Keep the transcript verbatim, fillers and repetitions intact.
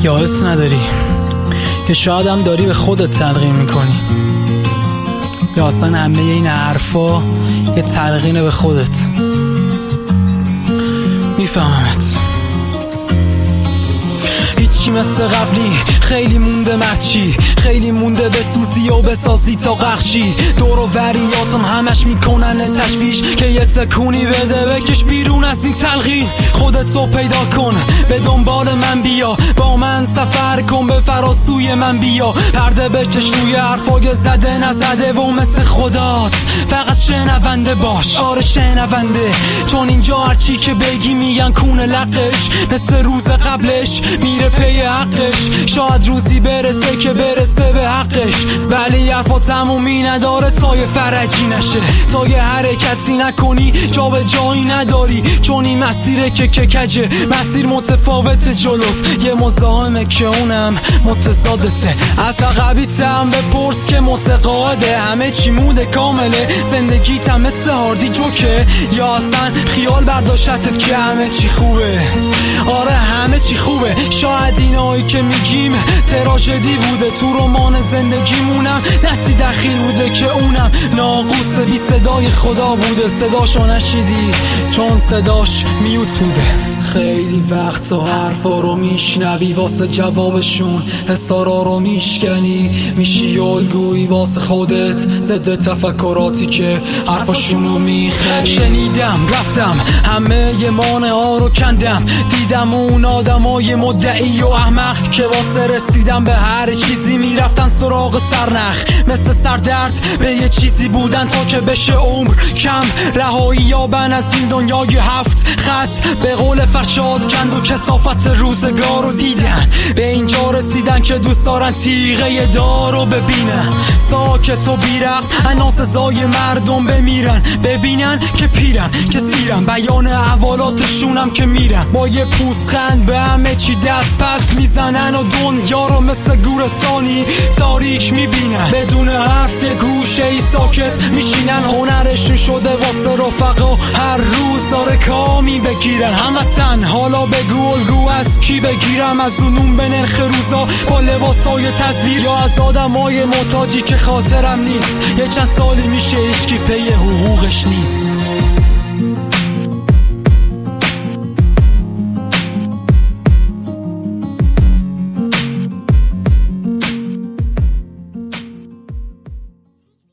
یا حس نداری، یا شاید هم داری به خودت تلقین میکنی، یا اصلا همه این حرفا یه تلقینه به خودت. میفهممت. هیچی مثل قبلی، خیلی مونده مرچی، خیلی مونده بسوزی و بسازی تا غرقشی. دور و وریاتم همش میکنن تشویش که یه تکونی بده بکش بیرون از این تلقین. خودت رو پیدا کن، به دنبال من بیا، با من سفر کن، به فراسوی من بیا. پرده بکش روی حرفای زده نزده و مثل خدات فقط شنونده باش. آره شنونده، چون اینجا هرچی که بگی میگن کونه لقش. مثل روز قبلش میره پی حقش، شاید روزی برسه که برسه به حقش، ولی حرفا تمومی نداره تا یه فرجی نشه، تا یه حرکتی نکنی جا به جایی نداری. چون این مسیره که ککجه، مسیر متفاوت جلوت، یه مزاحمه که اونم متضادته. از عقبیتم بپرس که متقاعده، همه چی موده کامله، زندگیتم مثل هاردی جوکه، یا اصلا خیال برداشتت که همه چی خوبه. آره همه چی خوبه، شاید اینایی که میگیم تراژدی بوده، تو رمان زندگیمونم دستی دخیل بوده که اونم ناقوس بی صدای خدا بوده. صداشو نشیدی چون صداش میوت بوده. خیلی وقت تا حرفا رو میشنوی واسه جوابشون، حسارا رو میشکنی، میشی الگویی واسه خودت ضد تفکراتی که حرفاشونو میخری. شنیدم رفتم همه ی مانع ها رو کندم، دیدم اون آدمای مدعی و احمق که واسه رسیدن به هر چیزی میرفتن سراغ سرنخ. مثل سردرد به یه چیزی بودن تا که بشه عمر کم، رهایی یابن از این دنیای هفت خط. به قول فرشاد کند و کثافت روزگار رو دیدن، به اینجا رسیدن که دوست دارن تیغه دار رو ببینن. ساکت و بیرق انا سزای مردم بمیرن، ببینن که پیرن که سیرن، بیان احوالاتشونم که میرن با یه پوزخند به همه چی دست پس میزنن و دنیا رو مثل گورستانی تاریک میبینن. بدون حرف یه گوشه ای ساکت میشینن، هنرشون شده واسه رفقا هر روز داره کامی بگیرن. هموطن حالا بگو الگو از کی بگیرم، از اونون به نرخ روزا با لباسای تصویر، یا از آدمای محتاجی که خاطرم نیست. یه چند سالی میشه هیچکی پی حقوقش نیست.